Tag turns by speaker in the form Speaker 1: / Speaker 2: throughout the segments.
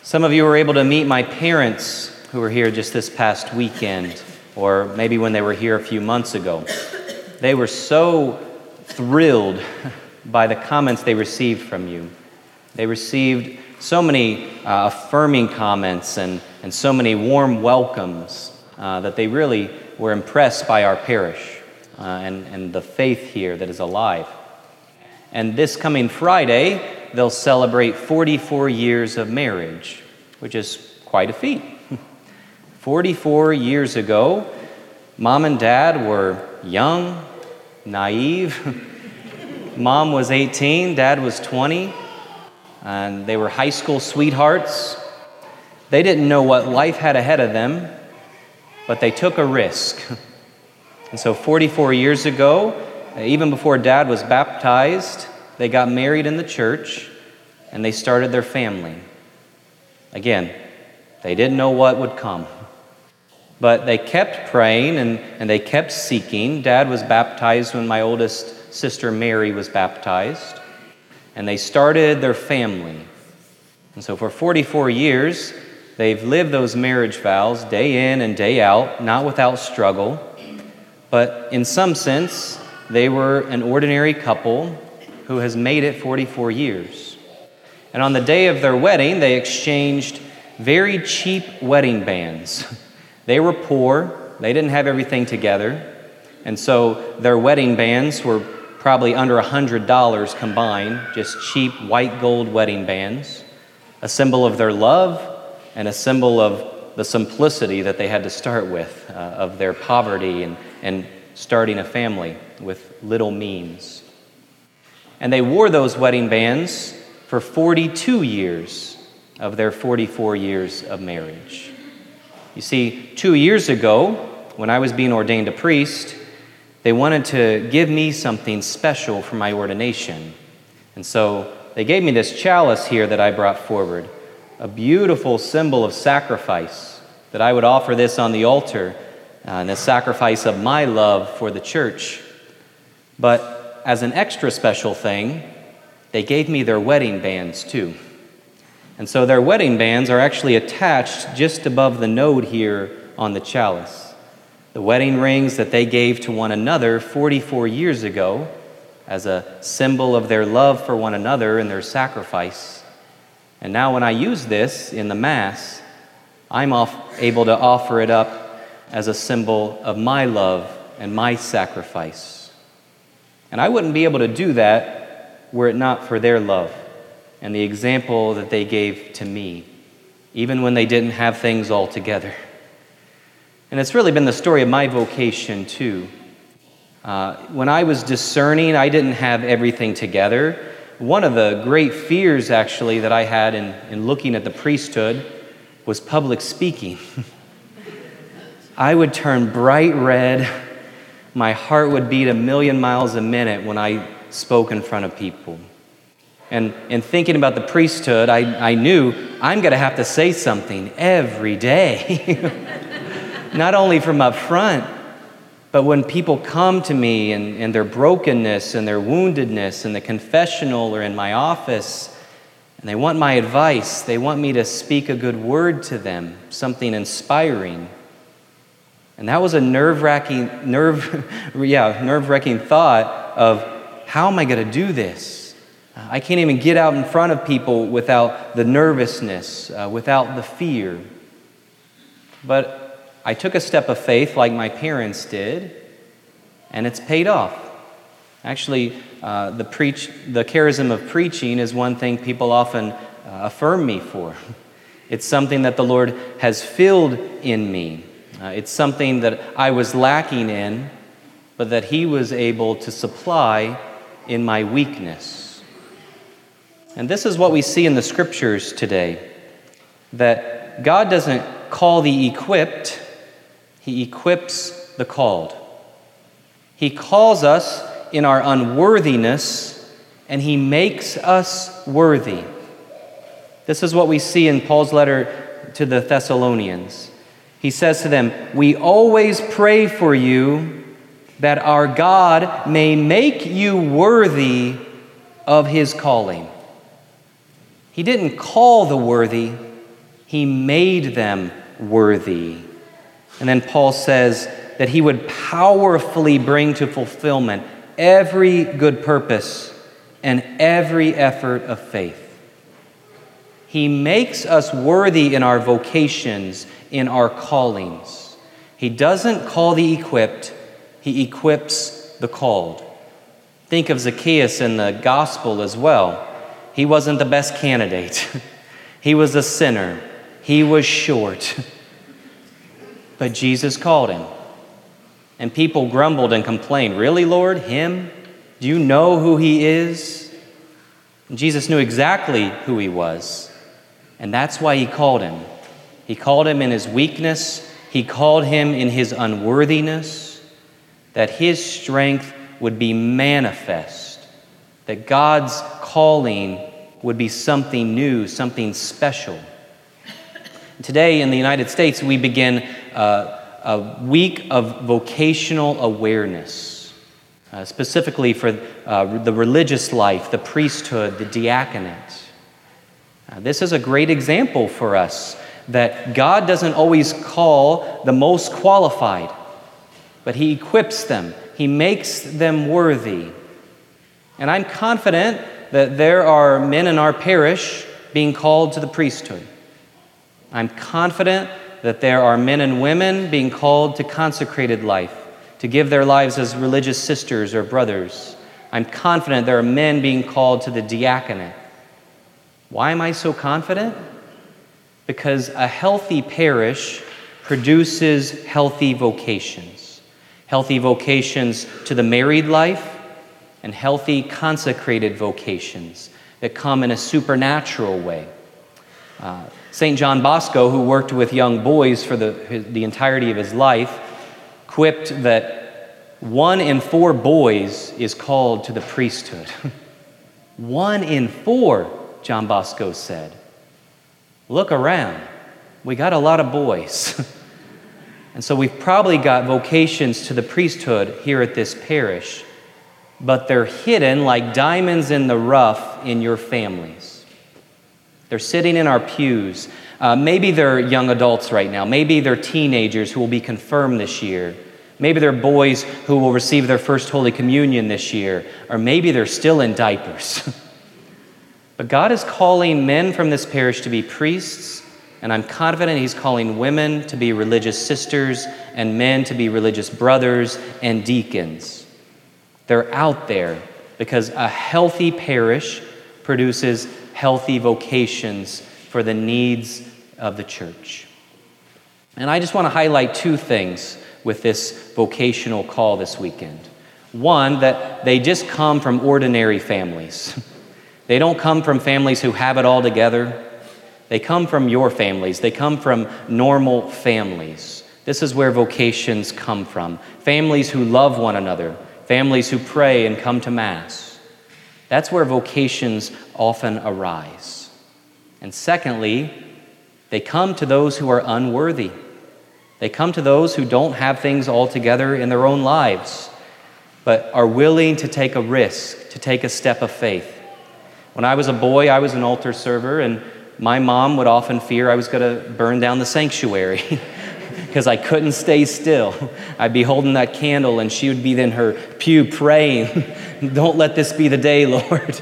Speaker 1: Some of you were able to meet my parents who were here just this past weekend, or maybe when they were here a few months ago. They were so thrilled by the comments they received from you. They received so many affirming comments and so many warm welcomes that they really were impressed by our parish and the faith here that is alive. And this coming Friday, they'll celebrate 44 years of marriage, which is quite a feat. 44 years ago, Mom and Dad were young, naive. Mom was 18, Dad was 20, and they were high school sweethearts. They didn't know what life had ahead of them, but they took a risk. And so 44 years ago, even before Dad was baptized, they got married in the church, and they started their family. Again, they didn't know what would come. But they kept praying and they kept seeking. Dad was baptized when my oldest sister Mary was baptized. And they started their family. And so for 44 years, they've lived those marriage vows day in and day out, not without struggle. But in some sense, they were an ordinary couple who has made it 44 years. And on the day of their wedding, they exchanged very cheap wedding bands. They were poor, they didn't have everything together, and so their wedding bands were probably under $100 combined, just cheap white gold wedding bands, a symbol of their love and a symbol of the simplicity that they had to start with, of their poverty and starting a family with little means. And they wore those wedding bands for 42 years of their 44 years of marriage. You see, 2 years ago, when I was being ordained a priest, they wanted to give me something special for my ordination. And so they gave me this chalice here that I brought forward, a beautiful symbol of sacrifice, that I would offer this on the altar, and the sacrifice of my love for the church. But as an extra special thing, they gave me their wedding bands too. And so their wedding bands are actually attached just above the node here on the chalice. The wedding rings that they gave to one another 44 years ago as a symbol of their love for one another and their sacrifice. And now when I use this in the Mass, I'm able to offer it up as a symbol of my love and my sacrifice. And I wouldn't be able to do that were it not for their love and the example that they gave to me, even when they didn't have things all together. And it's really been the story of my vocation, too. When I was discerning, I didn't have everything together. One of the great fears, actually, that I had in looking at the priesthood was public speaking. I would turn bright red. My heart would beat 1,000,000 miles a minute when I spoke in front of people. And in thinking about the priesthood, I knew I'm going to have to say something every day. Not only from up front, but when people come to me and their brokenness and their woundedness in the confessional or in my office, and they want my advice, they want me to speak a good word to them, something inspiring. And that was a nerve-wracking thought of, how am I going to do this? I can't even get out in front of people without the nervousness, without the fear. But I took a step of faith like my parents did, and it's paid off. Actually, the charism of preaching is one thing people often affirm me for. It's something that the Lord has filled in me. It's something that I was lacking in, but that He was able to supply in my weakness. And this is what we see in the Scriptures today, that God doesn't call the equipped, He equips the called. He calls us in our unworthiness, and He makes us worthy. This is what we see in Paul's letter to the Thessalonians. He says to them, "We always pray for you that our God may make you worthy of His calling." He didn't call the worthy, He made them worthy. And then Paul says that he would powerfully bring to fulfillment every good purpose and every effort of faith. He makes us worthy in our vocations, in our callings. He doesn't call the equipped, he equips the called. Think of Zacchaeus in the gospel as well. He wasn't the best candidate. He was a sinner. He was short. But Jesus called him. And people grumbled and complained, "Really, Lord, him? Do you know who he is?" And Jesus knew exactly who he was. And that's why he called him. He called him in his weakness. He called him in his unworthiness, that his strength would be manifest, that God's calling would be something new, something special. Today in the United States, we begin a week of vocational awareness, specifically for the religious life, the priesthood, the diaconate. This is a great example for us that God doesn't always call the most qualified, but he equips them. He makes them worthy. And I'm confident that there are men in our parish being called to the priesthood. I'm confident that there are men and women being called to consecrated life, to give their lives as religious sisters or brothers. I'm confident there are men being called to the diaconate. Why am I so confident? Because a healthy parish produces healthy vocations. Healthy vocations to the married life and healthy consecrated vocations that come in a supernatural way. St. John Bosco, who worked with young boys for the entirety of his life, quipped that 1 in 4 boys is called to the priesthood. 1 in 4, John Bosco said. Look around. We got a lot of boys. And so we've probably got vocations to the priesthood here at this parish, but they're hidden like diamonds in the rough in your families. They're sitting in our pews. Maybe they're young adults right now. Maybe they're teenagers who will be confirmed this year. Maybe they're boys who will receive their first Holy Communion this year. Or maybe they're still in diapers. But God is calling men from this parish to be priests, and I'm confident he's calling women to be religious sisters and men to be religious brothers and deacons. They're out there because a healthy parish produces healthy vocations for the needs of the church. And I just want to highlight 2 things with this vocational call this weekend. One, that they just come from ordinary families. They don't come from families who have it all together. They come from your families. They come from normal families. This is where vocations come from. Families who love one another. Families who pray and come to Mass. That's where vocations often arise. And secondly, they come to those who are unworthy. They come to those who don't have things all together in their own lives, but are willing to take a risk, to take a step of faith. When I was a boy, I was an altar server, and my mom would often fear I was going to burn down the sanctuary because I couldn't stay still. I'd be holding that candle, and she would be in her pew praying, "Don't let this be the day, Lord."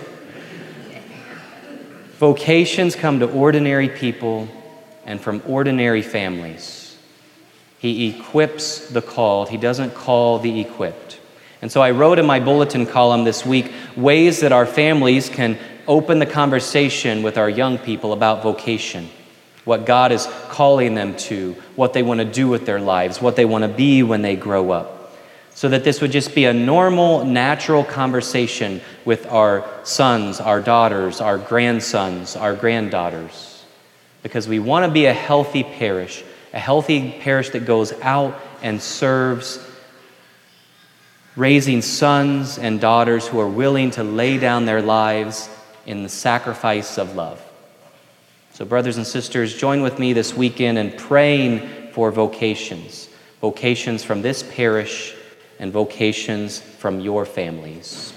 Speaker 1: Vocations come to ordinary people and from ordinary families. He equips the called. He doesn't call the equipped. And so I wrote in my bulletin column this week ways that our families can open the conversation with our young people about vocation, what God is calling them to, what they want to do with their lives, what they want to be when they grow up, so that this would just be a normal, natural conversation with our sons, our daughters, our grandsons, our granddaughters, because we want to be a healthy parish that goes out and serves, raising sons and daughters who are willing to lay down their lives in the sacrifice of love. So brothers and sisters, join with me this weekend in praying for vocations from this parish and vocations from your families.